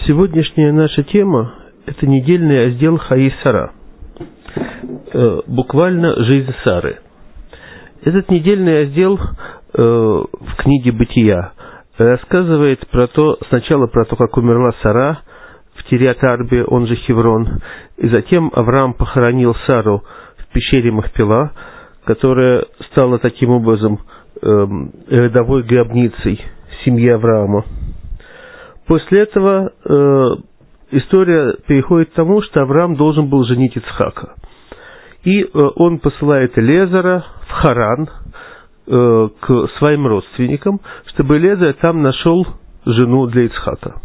Сегодняшняя наша тема – это недельный раздел Хаи Сара, буквально «Жизнь Сары». Этот недельный раздел в книге «Бытия» рассказывает сначала про то, как умерла Сара в Кирьят-Арбе, он же Хеврон, и затем Авраам похоронил Сару в пещере Махпела, которая стала таким образом родовой гробницей семьи Авраама. После этого история переходит к тому, что Авраам должен был женить Ицхака. И он посылает Элиэзера в Харан к своим родственникам, чтобы Элиэзер там нашел жену для Ицхака.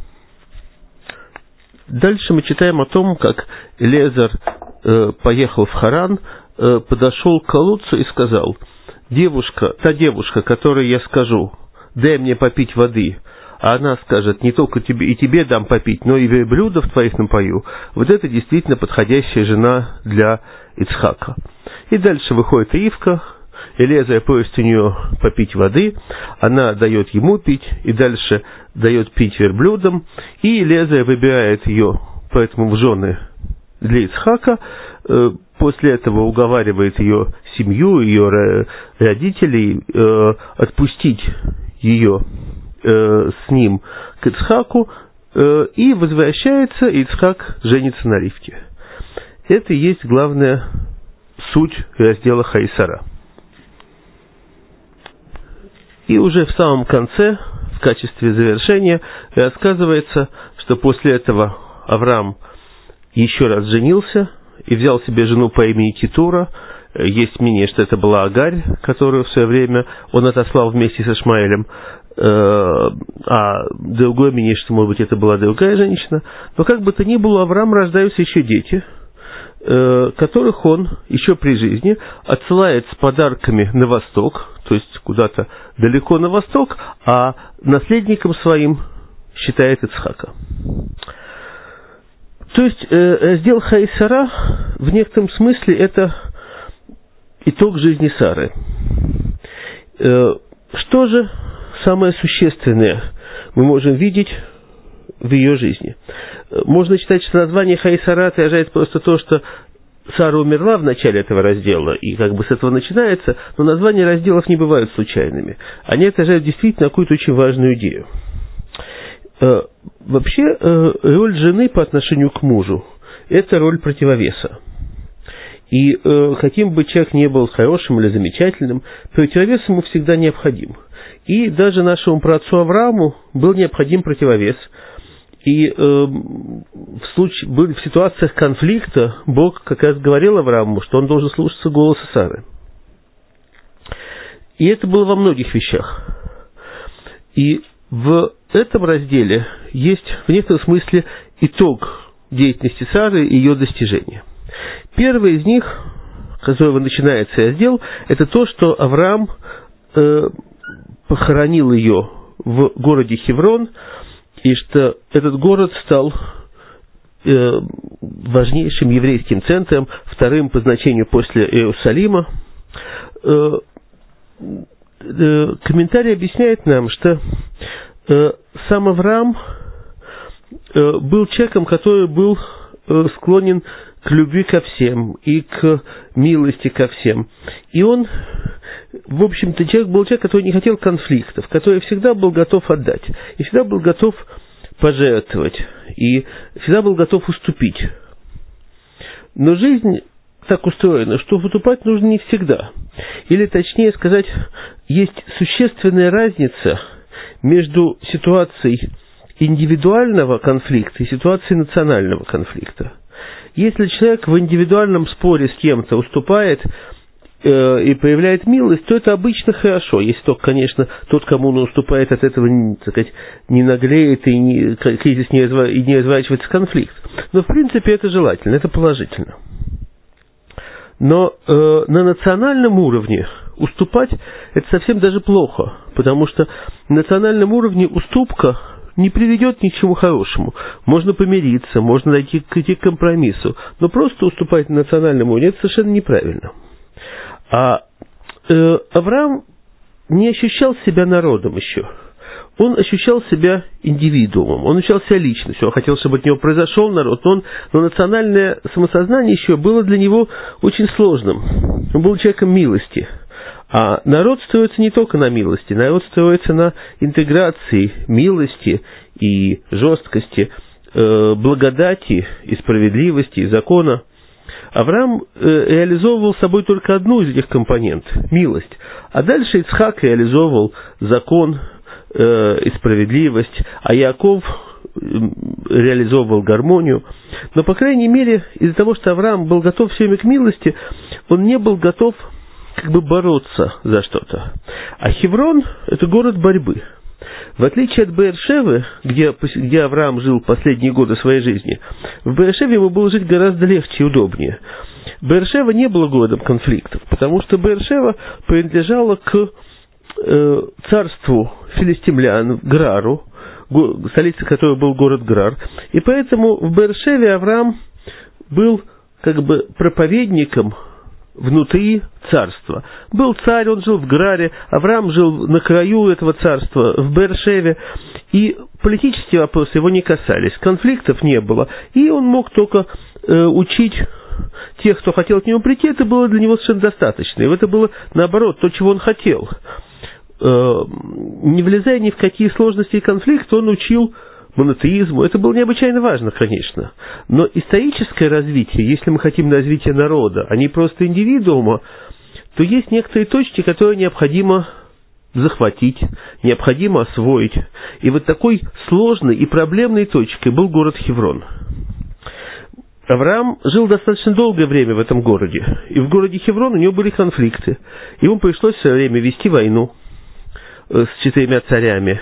Дальше мы читаем о том, как Элиэзер поехал в Харан, подошел к колодцу и сказал: та девушка, которой я скажу, дай мне попить воды, а она скажет, не только тебе дам попить, но и верблюдов твоих напою, вот это действительно подходящая жена для Ицхака. И дальше выходит Ривка, Элиэзер просит у нее попить воды, она дает ему пить, и дальше дает пить верблюдам, и Элиэзер выбирает ее поэтому в жены для Ицхака, после этого уговаривает ее семью, ее родителей отпустить ее с ним к Ицхаку, и возвращается, и Ицхак женится на Ривке. Это и есть главная суть раздела Хаи Сара. И уже в самом конце, в качестве завершения, рассказывается, что после этого Авраам еще раз женился и взял себе жену по имени Кетура. Есть мнение, что это была Агарь, которую в свое время он отослал вместе с Ишмаэлем, а другое мнение, что, может быть, это была другая женщина. Но как бы то ни было, у Авраама рождаются еще дети, которых он еще при жизни отсылает с подарками на восток, то есть куда-то далеко на восток, а наследником своим считает Ицхака. То есть раздел Хаи Сара в некотором смысле это итог жизни Сары. Что же самое существенное мы можем видеть в ее жизни? Можно считать, что название Хаи Сара отражает просто то, что Сара умерла в начале этого раздела, и как бы с этого начинается, но названия разделов не бывают случайными. Они отражают действительно какую-то очень важную идею. Вообще, роль жены по отношению к мужу – это роль противовеса. И каким бы человек ни был хорошим или замечательным, противовес ему всегда необходим. И даже нашему праотцу Аврааму был необходим противовес. И в ситуациях конфликта Бог как раз говорил Аврааму, что он должен слушаться голоса Сары. И это было во многих вещах. И в этом разделе есть в некотором смысле итог деятельности Сары и ее достижения. Первый из них, с которого начинается раздел, это то, что Авраам похоронил ее в городе Хеврон, и что этот город стал важнейшим еврейским центром, вторым по значению после Иерусалима. Комментарий объясняет нам, что сам Авраам был человеком, который был склонен к любви ко всем и к милости ко всем. И он, в общем-то, был человек, который не хотел конфликтов, который всегда был готов отдать, и всегда был готов пожертвовать, и всегда был готов уступить. Но жизнь так устроена, что уступать нужно не всегда. Или, точнее сказать, есть существенная разница между ситуацией индивидуального конфликта и ситуацией национального конфликта. Если человек в индивидуальном споре с кем-то уступает и проявляет милость, то это обычно хорошо, если только, конечно, тот, кому он уступает, от этого, так сказать, не наглеет и кризис не разворачивается конфликт. Но, в принципе, это желательно, это положительно. Но на национальном уровне уступать – это совсем даже плохо, потому что на национальном уровне уступка не приведет ни к чему хорошему. Можно помириться, можно найти к компромиссу, но просто уступать на национальном уровне – это совершенно неправильно. А Авраам не ощущал себя народом еще. он ощущал себя индивидуумом, он ощущал себя личностью, он хотел, чтобы от него произошел народ, но национальное самосознание еще было для него очень сложным. Он был человеком милости. А народ строится не только на милости, народ строится на интеграции милости и жесткости, благодати и справедливости и закона. Авраам реализовывал собой только одну из этих компонентов – милость. А дальше Ицхак реализовывал закон и справедливость, а Яаков реализовывал гармонию. Но, по крайней мере, из-за того, что Авраам был готов все время к милости, он не был готов как бы бороться за что-то. А Хеврон – это город борьбы. В отличие от Беэр-Шевы, где Авраам жил последние годы своей жизни, в Беэр-Шеве ему было жить гораздо легче и удобнее. Беэр-Шева не было городом конфликтов, потому что Беэр-Шева принадлежала к царству филистимлян, Грару, столицей которого был город Грар. И поэтому в Беэр-Шеве Авраам был как бы проповедником внутри царства. Был царь, он жил в Граре, Авраам жил на краю этого царства, в Беэр-Шеве, и политические вопросы его не касались, конфликтов не было, и он мог только учить тех, кто хотел к нему прийти, это было для него совершенно достаточно, и это было, наоборот, то, чего он хотел. Не влезая ни в какие сложности и конфликты, он учил монотеизму. Это было необычайно важно, конечно. Но историческое развитие, если мы хотим развития народа, а не просто индивидуума, то есть некоторые точки, которые необходимо захватить, необходимо освоить. И вот такой сложной и проблемной точкой был город Хеврон. Авраам жил достаточно долгое время в этом городе. И в городе Хеврон у него были конфликты. Ему пришлось все время вести войну с 4 царями.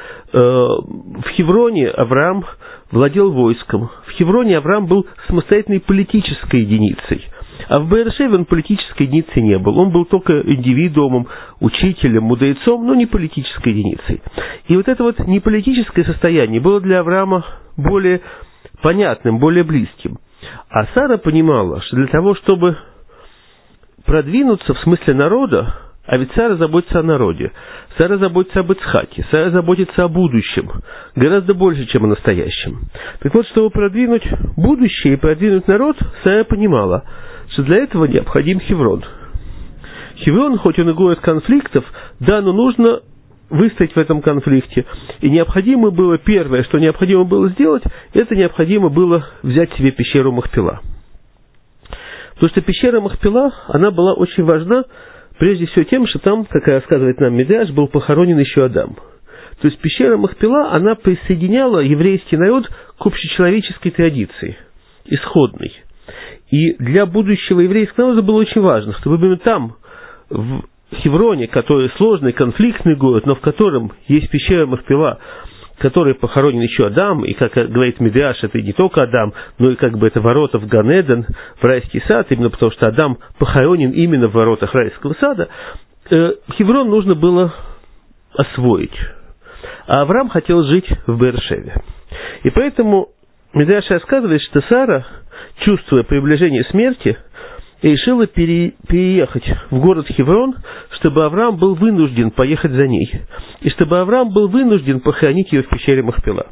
В Хевроне Авраам владел войском. В Хевроне Авраам был самостоятельной политической единицей. А в Беэр-Шеве он политической единицей не был. Он был только индивидуумом, учителем, мудрецом, но не политической единицей. И вот это вот неполитическое состояние было для Авраама более понятным, более близким. А Сара понимала, что для того, чтобы продвинуться в смысле народа, а ведь Сара заботится о народе, Сара заботится об Ицхаке, Сара заботится о будущем, гораздо больше, чем о настоящем. Так вот, чтобы продвинуть будущее и продвинуть народ, Сара понимала, что для этого необходим Хеврон. Хеврон, хоть он и город конфликтов, да, но нужно выстоять в этом конфликте. И необходимо было, первое, что необходимо было сделать, это необходимо было взять себе пещеру Махпела. Потому что пещера Махпела, она была очень важна, прежде всего тем, что там, как рассказывает нам Мидраш, был похоронен еще Адам. То есть пещера Махпела, она присоединяла еврейский народ к общечеловеческой традиции, исходной. И для будущего еврейского народа было очень важно, чтобы именно там, в Хевроне, который сложный, конфликтный город, но в котором есть пещера Махпела, в которой похоронен еще Адам, и, как говорит Мидраш, это не только Адам, но и как бы это ворота в Ган-Эден, в райский сад, именно потому что Адам похоронен именно в воротах райского сада, Хеврон нужно было освоить. А Авраам хотел жить в Беэр-Шеве. И поэтому Мидраш рассказывает, что Сара, чувствуя приближение смерти, решила переехать в город Хеврон, чтобы Авраам был вынужден поехать за ней, и чтобы Авраам был вынужден похоронить ее в пещере Махпела.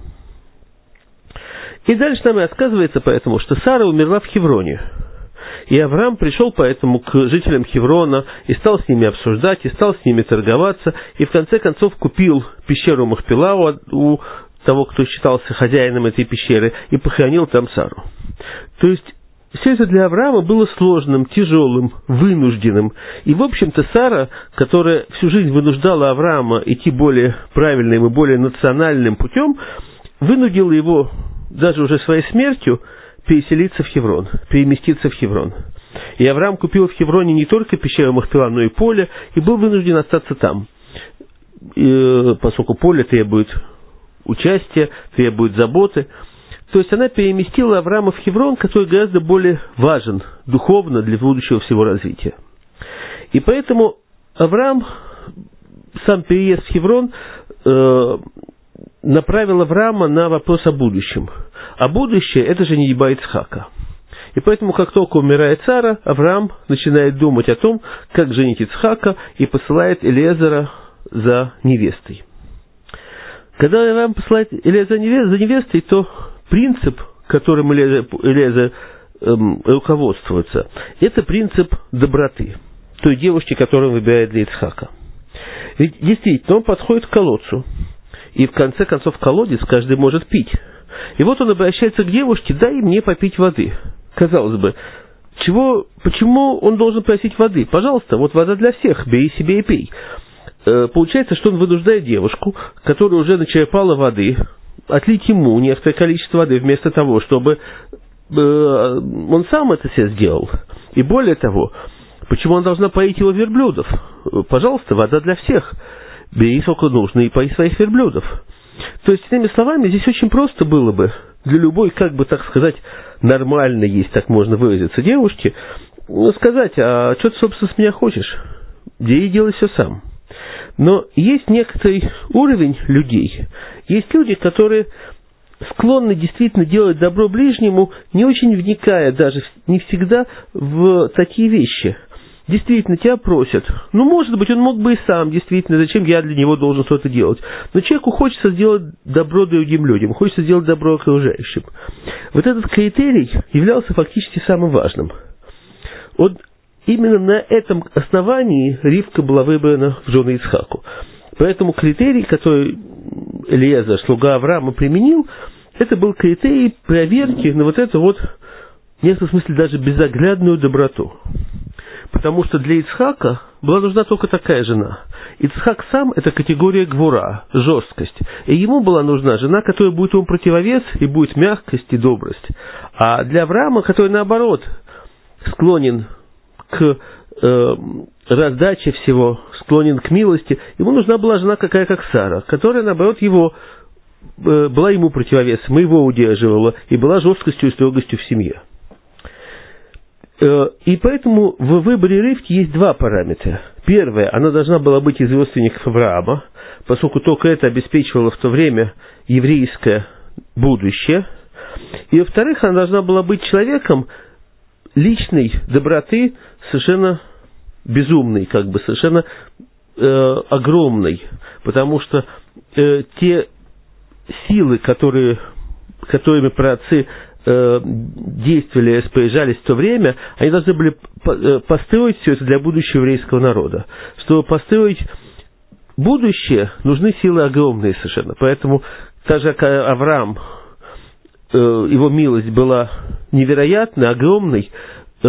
И дальше нам рассказывается поэтому, что Сара умерла в Хевроне, и Авраам пришел поэтому к жителям Хеврона, и стал с ними обсуждать, и стал с ними торговаться, и в конце концов купил пещеру Махпела у того, кто считался хозяином этой пещеры, и похоронил там Сару. То есть, все это для Авраама было сложным, тяжелым, вынужденным. И, в общем-то, Сара, которая всю жизнь вынуждала Авраама идти более правильным и более национальным путем, вынудила его даже уже своей смертью переселиться в Хеврон, переместиться в Хеврон. И Авраам купил в Хевроне не только пещеру Махпела, но и поле, и был вынужден остаться там. Поскольку поле требует участия, требует заботы. То есть она переместила Авраама в Хеврон, который гораздо более важен духовно для будущего всего развития. И поэтому Авраам, сам переезд в Хеврон, направил Авраама на вопрос о будущем. А будущее – это женитьба Ицхака. И поэтому, как только умирает Сара, Авраам начинает думать о том, как женить Ицхака, и посылает Элиэзера за невестой. Когда Авраам посылает Элиезера за невестой, то принцип, которым Элиезер руководствуется, это принцип доброты той девушки, которую он выбирает для Ицхака. Ведь действительно, он подходит к колодцу, и в конце концов колодец каждый может пить. И вот он обращается к девушке: дай мне попить воды. Казалось бы, почему он должен просить воды? Пожалуйста, вот вода для всех, бери себе и пей. Получается, что он вынуждает девушку, которая уже начерпала воды, отлить ему некоторое количество воды, вместо того, чтобы он сам это себе сделал. И более того, почему он должна поить его верблюдов? Пожалуйста, вода для всех. Бери сколько нужно и пои своих верблюдов. То есть, иными словами, здесь очень просто было бы для любой, как бы так сказать, нормальной, если так можно выразиться, девушки, сказать: а что ты, собственно, с меня хочешь? Бери и делай все сам. Но есть некоторый уровень людей, есть люди, которые склонны действительно делать добро ближнему, не очень вникая даже не всегда в такие вещи. Действительно, тебя просят. Ну, может быть, он мог бы и сам, действительно, зачем я для него должен что-то делать. Но человеку хочется сделать добро другим людям, хочется сделать добро окружающим. Вот этот критерий являлся фактически самым важным. Вот именно на этом основании Ривка была выбрана в жены Ицхаку. Поэтому критерий, который Элиезер, слуга Авраама, применил, это был критерий проверки на вот эту вот, в некотором смысле, даже безоглядную доброту. Потому что для Ицхака была нужна только такая жена. Ицхак сам – это категория гвура, жесткость. И ему была нужна жена, которая будет ему противовес, и будет мягкость и добрость. А для Авраама, который, наоборот, склонен к раздаче всего, склонен к милости, ему нужна была жена какая, как Сара, которая, наоборот, была ему противовесом, его удерживала, и была жесткостью и строгостью в семье. И поэтому в выборе Ривки есть два параметра. Первое, она должна была быть из родственников Авраама, поскольку только это обеспечивало в то время еврейское будущее. И во-вторых, она должна была быть человеком личной доброты, совершенно безумной, совершенно огромной. Потому что те силы, которыми праотцы действовали, распоряжались в то время, они должны были построить все это для будущего еврейского народа. Чтобы построить будущее, нужны силы огромные совершенно. Поэтому даже как Авраам, его милость была невероятной, огромной, и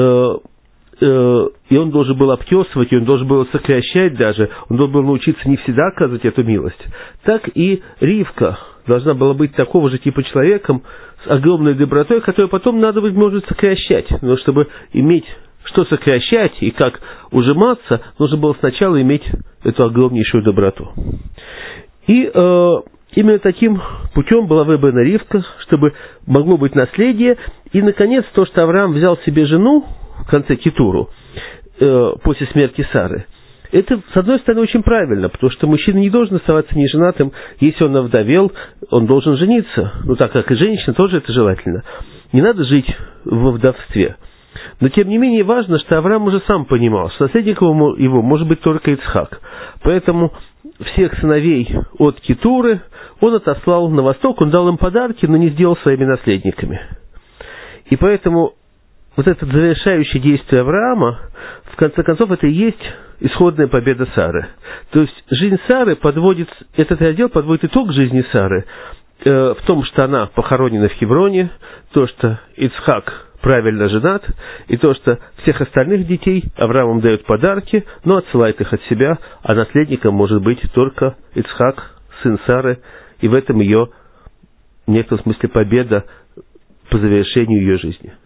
он должен был обтесывать, и он должен был сокращать даже, он должен был научиться не всегда оказывать эту милость. Так и Ривка должна была быть такого же типа человеком, с огромной добротой, которую потом надо, быть может, сокращать. Но чтобы иметь что сокращать и как ужиматься, нужно было сначала иметь эту огромнейшую доброту. И именно таким путем была выбрана Ривка, чтобы могло быть наследие. И, наконец, то, что Авраам взял себе жену, в конце Кетуру, после смерти Сары, это, с одной стороны, очень правильно, потому что мужчина не должен оставаться неженатым. Если он овдовел, он должен жениться. Ну, так как и женщина, тоже это желательно. Не надо жить во вдовстве. Но, тем не менее, важно, что Авраам уже сам понимал, что наследником его может быть только Ицхак. Поэтому всех сыновей от Кетуры он отослал на восток, он дал им подарки, но не сделал своими наследниками. И поэтому вот это завершающее действие Авраама, в конце концов, это и есть исходная победа Сары. То есть жизнь Сары этот раздел подводит итог жизни Сары в том, что она похоронена в Хевроне, то, что Ицхак правильно женат, и то, что всех остальных детей Авраам дает подарки, но отсылает их от себя, а наследником может быть только Ицхак, сын Сары, и в этом ее, в некотором смысле, победа по завершению ее жизни.